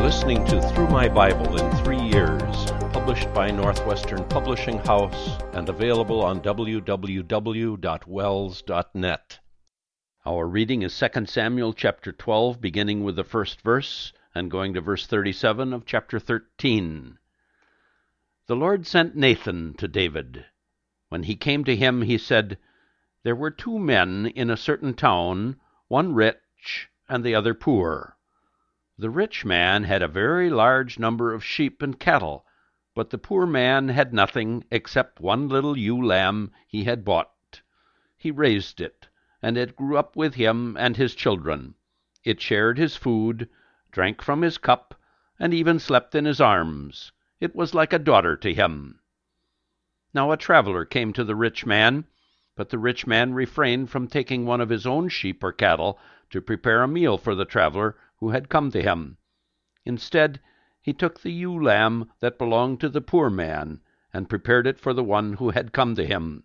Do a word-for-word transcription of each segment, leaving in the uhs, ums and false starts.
listening to Through My Bible in Three Years, published by Northwestern Publishing House and available on w w w dot wells dot net. Our reading is Second Samuel chapter twelve, beginning with the first verse and going to verse thirty-seven of chapter thirteen. The Lord sent Nathan to David. When he came to him, he said, "There were two men in a certain town, one rich and the other poor. The rich man had a very large number of sheep and cattle, but the poor man had nothing except one little ewe lamb he had bought. He raised it, and it grew up with him and his children. It shared his food, drank from his cup, and even slept in his arms. It was like a daughter to him." Now a traveler came to the rich man, but the rich man refrained from taking one of his own sheep or cattle to prepare a meal for the traveler who had come to him. Instead, he took the ewe lamb that belonged to the poor man and prepared it for the one who had come to him.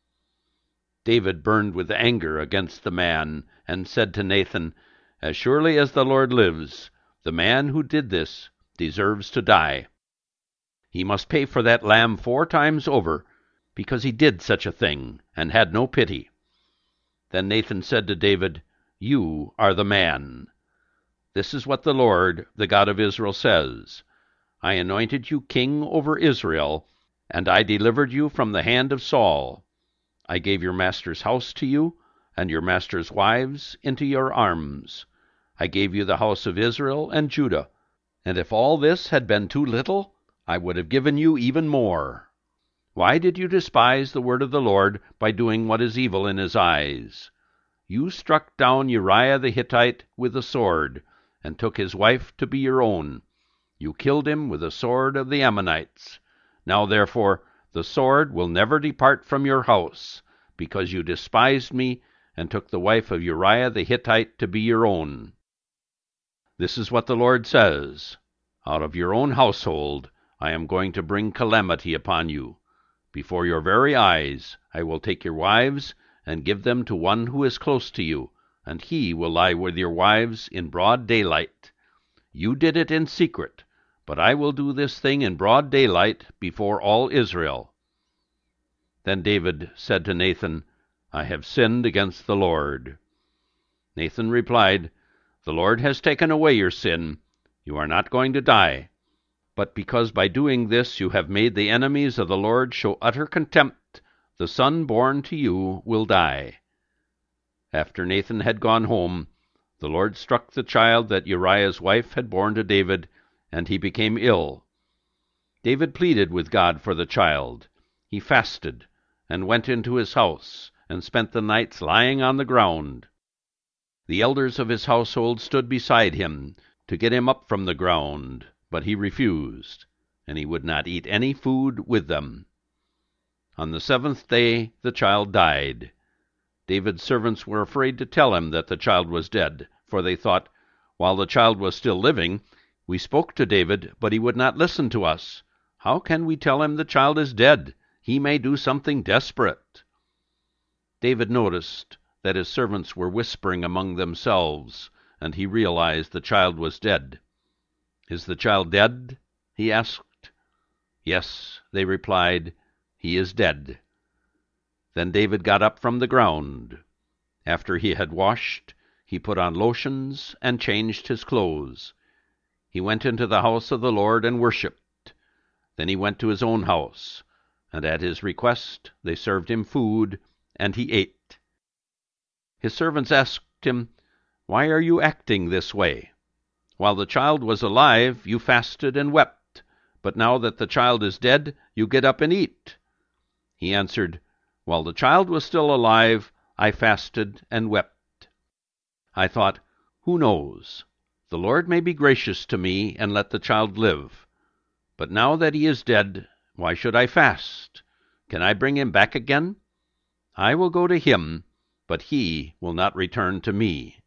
David burned with anger against the man and said to Nathan, "As surely as the Lord lives, the man who did this deserves to die. He must pay for that lamb four times over, because he did such a thing and had no pity." Then Nathan said to David, "You are the man. This is what the Lord, the God of Israel, says. I anointed you king over Israel, and I delivered you from the hand of Saul. I gave your master's house to you, and your master's wives into your arms. I gave you the house of Israel and Judah, and if all this had been too little, I would have given you even more. Why did you despise the word of the Lord by doing what is evil in his eyes? You struck down Uriah the Hittite with a sword, and took his wife to be your own. You killed him with the sword of the Ammonites. Now therefore the sword will never depart from your house, because you despised me and took the wife of Uriah the Hittite to be your own. This is what the Lord says. Out of your own household I am going to bring calamity upon you. Before your very eyes I will take your wives and give them to one who is close to you, and he will lie with your wives in broad daylight. You did it in secret, but I will do this thing in broad daylight before all Israel." Then David said to Nathan, "I have sinned against the Lord." Nathan replied, "The Lord has taken away your sin. You are not going to die. But because by doing this you have made the enemies of the Lord show utter contempt, the son born to you will die." After Nathan had gone home, the Lord struck the child that Uriah's wife had borne to David, and he became ill. David pleaded with God for the child. He fasted, and went into his house, and spent the nights lying on the ground. The elders of his household stood beside him to get him up from the ground, but he refused, and he would not eat any food with them. On the seventh day the child died. David's servants were afraid to tell him that the child was dead, for they thought, "While the child was still living, we spoke to David, but he would not listen to us. How can we tell him the child is dead? He may do something desperate." David noticed that his servants were whispering among themselves, and he realized the child was dead. "Is the child dead?" he asked. "Yes," they replied, "he is dead." Then David got up from the ground. After he had washed, he put on lotions and changed his clothes. He went into the house of the Lord and worshipped. Then he went to his own house, and at his request they served him food, and he ate. His servants asked him, "Why are you acting this way? While the child was alive, you fasted and wept, but now that the child is dead, you get up and eat." He answered, "While the child was still alive, I fasted and wept. I thought, who knows? The Lord may be gracious to me and let the child live. But now that he is dead, why should I fast? Can I bring him back again? I will go to him, but he will not return to me."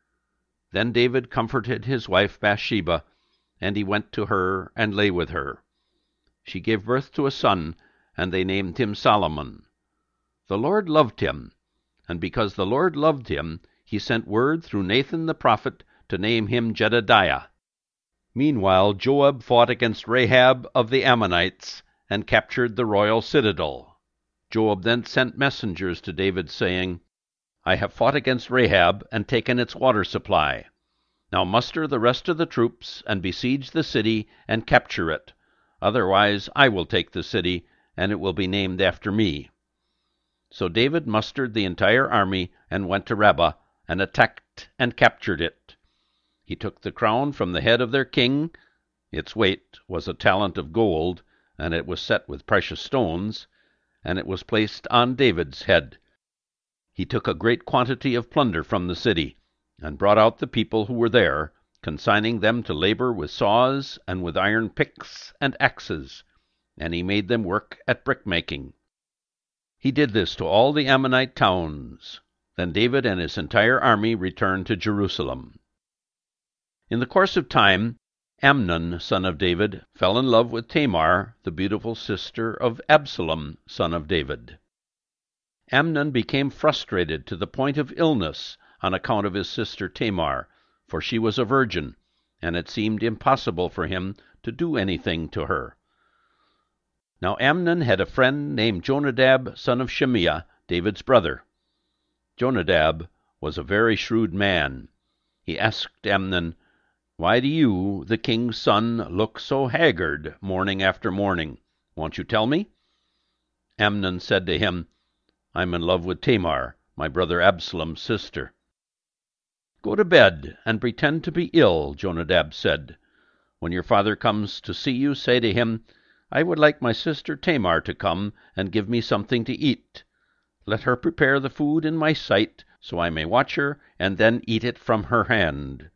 Then David comforted his wife Bathsheba, and he went to her and lay with her. She gave birth to a son, and they named him Solomon. The Lord loved him, and because the Lord loved him, he sent word through Nathan the prophet to name him Jedediah. Meanwhile Joab fought against Rahab of the Ammonites and captured the royal citadel. Joab then sent messengers to David, saying, "I have fought against Rahab and taken its water supply. Now muster the rest of the troops and besiege the city and capture it. Otherwise I will take the city, and it will be named after me." So David mustered the entire army and went to Rabbah and attacked and captured it. He took the crown from the head of their king. Its weight was a talent of gold, and it was set with precious stones, and it was placed on David's head. He took a great quantity of plunder from the city, and brought out the people who were there, consigning them to labor with saws and with iron picks and axes, and he made them work at brick-making. He did this to all the Ammonite towns. Then David and his entire army returned to Jerusalem. In the course of time, Amnon, son of David, fell in love with Tamar, the beautiful sister of Absalom, son of David. Amnon became frustrated to the point of illness on account of his sister Tamar, for she was a virgin, and it seemed impossible for him to do anything to her. Now Amnon had a friend named Jonadab, son of Shimeah, David's brother. Jonadab was a very shrewd man. He asked Amnon, "Why do you, the king's son, look so haggard morning after morning? Won't you tell me?" Amnon said to him, "I'm in love with Tamar, my brother Absalom's sister." "Go to bed and pretend to be ill," Jonadab said. "When your father comes to see you, say to him, 'I would like my sister Tamar to come and give me something to eat. Let her prepare the food in my sight, so I may watch her and then eat it from her hand.'"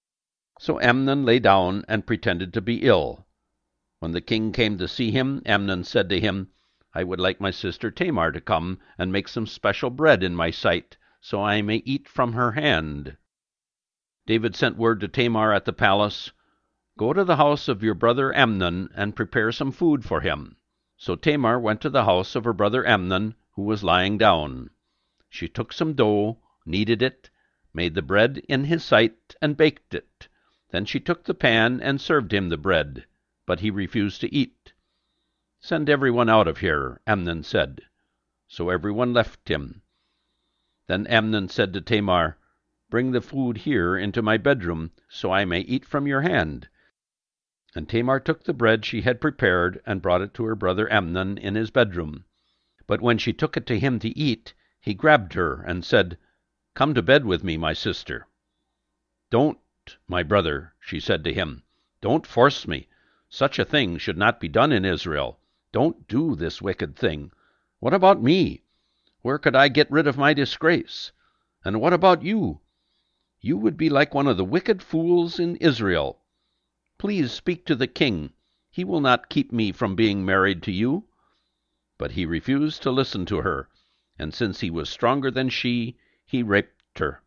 So Amnon lay down and pretended to be ill. When the king came to see him, Amnon said to him, "I would like my sister Tamar to come and make some special bread in my sight, so I may eat from her hand." David sent word to Tamar at the palace, "Go to the house of your brother Amnon and prepare some food for him." So Tamar went to the house of her brother Amnon, who was lying down. She took some dough, kneaded it, made the bread in his sight, and baked it. Then she took the pan and served him the bread, but he refused to eat. "Send everyone out of here," Amnon said. So everyone left him. Then Amnon said to Tamar, "Bring the food here into my bedroom, so I may eat from your hand." And Tamar took the bread she had prepared and brought it to her brother Amnon in his bedroom. But when she took it to him to eat, he grabbed her and said, "Come to bed with me, my sister." "Don't, my brother," she said to him. "Don't force me. Such a thing should not be done in Israel. Don't do this wicked thing. What about me? Where could I get rid of my disgrace? And what about you? You would be like one of the wicked fools in Israel. Please speak to the king. He will not keep me from being married to you." But he refused to listen to her, and since he was stronger than she, he raped her.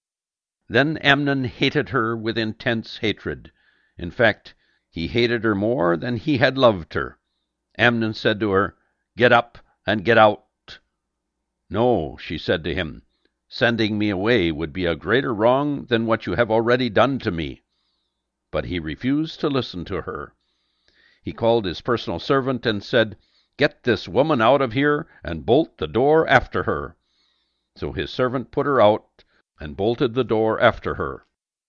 Then Amnon hated her with intense hatred. In fact, he hated her more than he had loved her. Amnon said to her, "Get up and get out." "No," she said to him, "sending me away would be a greater wrong than what you have already done to me." But he refused to listen to her. He called his personal servant and said, "Get this woman out of here and bolt the door after her." So his servant put her out and bolted the door after her.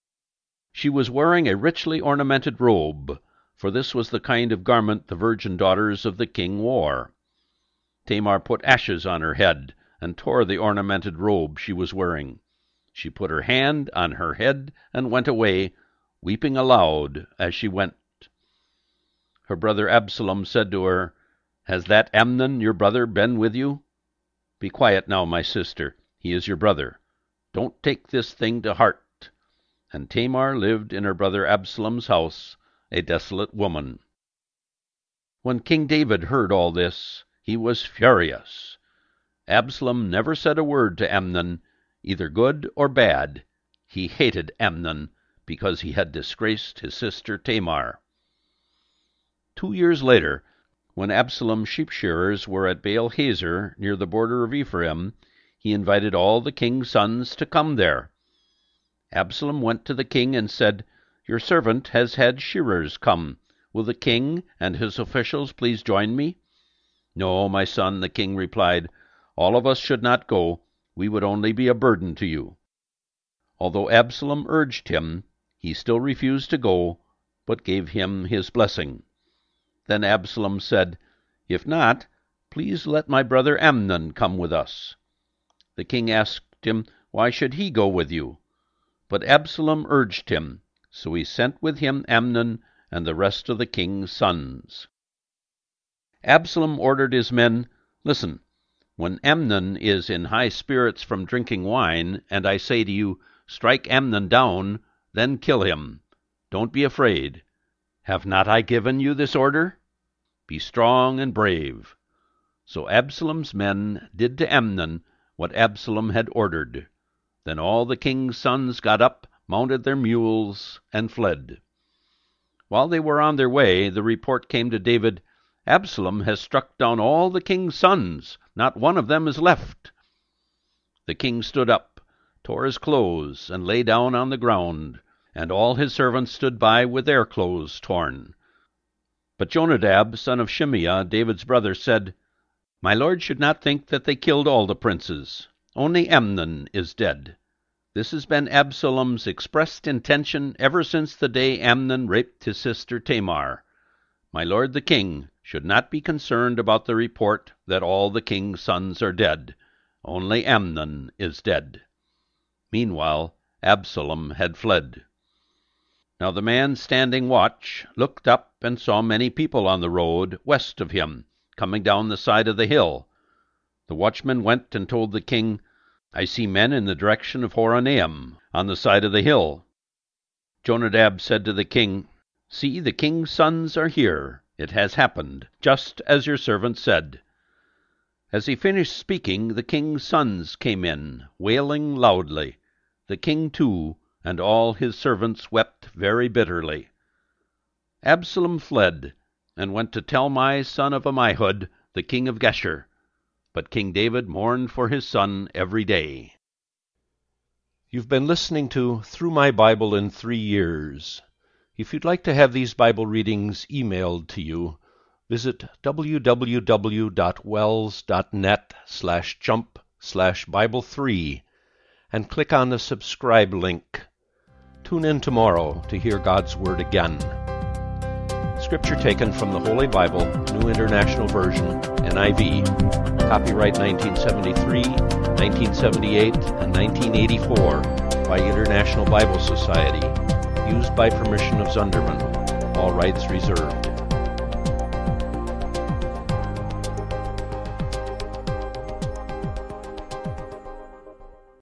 She was wearing a richly ornamented robe, for this was the kind of garment the virgin daughters of the king wore. Tamar put ashes on her head and tore the ornamented robe she was wearing. She put her hand on her head and went away, weeping aloud as she went. Her brother Absalom said to her, "Has that Amnon your brother been with you? Be quiet now, my sister. He is your brother. Don't take this thing to heart." And Tamar lived in her brother Absalom's house, a desolate woman. When King David heard all this, he was furious. Absalom never said a word to Amnon, either good or bad. He hated Amnon because he had disgraced his sister Tamar. Two years later, when Absalom's sheep-shearers were at Baal-Hazor near the border of Ephraim, he invited all the king's sons to come there. Absalom went to the king and said, Your servant has had shearers come. Will the king and his officials please join me?" "No, my son," the king replied. "All of us should not go. We would only be a burden to you." Although Absalom urged him, he still refused to go, but gave him his blessing. Then Absalom said, "If not, please let my brother Amnon come with us." The king asked him, "Why should he go with you?" But Absalom urged him, so he sent with him Amnon and the rest of the king's sons. Absalom ordered his men, "Listen, when Amnon is in high spirits from drinking wine, and I say to you, 'Strike Amnon down,' then kill him. Don't be afraid. Have not I given you this order? Be strong and brave." So Absalom's men did to Amnon what Absalom had ordered. Then all the king's sons got up, mounted their mules, and fled. While they were on their way, the report came to David, "Absalom has struck down all the king's sons. Not one of them is left." The king stood up, tore his clothes, and lay down on the ground, and all his servants stood by with their clothes torn. But Jonadab, son of Shimeah, David's brother, said, "My lord should not think that they killed all the princes. Only Amnon is dead. This has been Absalom's expressed intention ever since the day Amnon raped his sister Tamar. My lord the king should not be concerned about the report that all the king's sons are dead. Only Amnon is dead." Meanwhile, Absalom had fled. Now the man standing watch looked up and saw many people on the road west of him, coming down the side of the hill. The watchman went and told the king, "I see men in the direction of Horonaim, on the side of the hill." Jonadab said to the king, "See, the king's sons are here. It has happened, just as your servant said." As he finished speaking, the king's sons came in, wailing loudly. The king, too, and all his servants wept very bitterly. Absalom fled, and went to Talmai son of Ammihud, the king of Geshur. But King David mourned for his son every day. You've been listening to Through My Bible in Three Years. If you'd like to have these Bible readings emailed to you, visit www.wells.net slash jump slash Bible three and click on the subscribe link. Tune in tomorrow to hear God's Word again. Scripture taken from the Holy Bible, New International Version, N I V. Copyright nineteen seventy-three, nineteen seventy-eight, and nineteen eighty-four by International Bible Society. Used by permission of Zunderman. All rights reserved.